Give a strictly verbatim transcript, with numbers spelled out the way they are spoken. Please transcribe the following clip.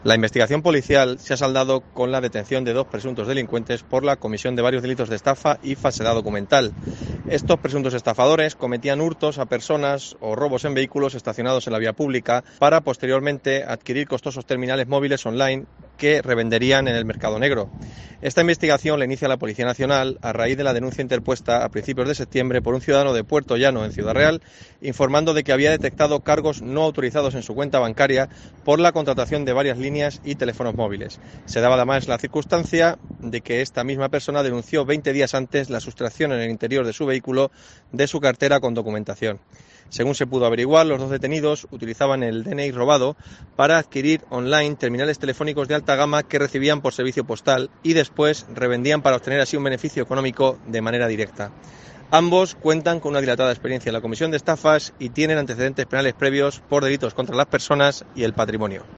La investigación policial se ha saldado con la detención de dos presuntos delincuentes por la comisión de varios delitos de estafa y falsedad documental. Estos presuntos estafadores cometían hurtos a personas o robos en vehículos estacionados en la vía pública para posteriormente adquirir costosos terminales móviles online que revenderían en el mercado negro. Esta investigación la inicia la Policía Nacional a raíz de la denuncia interpuesta a principios de septiembre por un ciudadano de Puerto Llano, en Ciudad Real, informando de que había detectado cargos no autorizados en su cuenta bancaria por la contratación de varias líneas y teléfonos móviles. Se daba además la circunstancia de que esta misma persona denunció veinte días antes la sustracción en el interior de su vehículo de su cartera con documentación. Según se pudo averiguar, los dos detenidos utilizaban el D N I robado para adquirir online terminales telefónicos de alta gama que recibían por servicio postal y después revendían para obtener así un beneficio económico de manera directa. Ambos cuentan con una dilatada experiencia en la comisión de estafas y tienen antecedentes penales previos por delitos contra las personas y el patrimonio.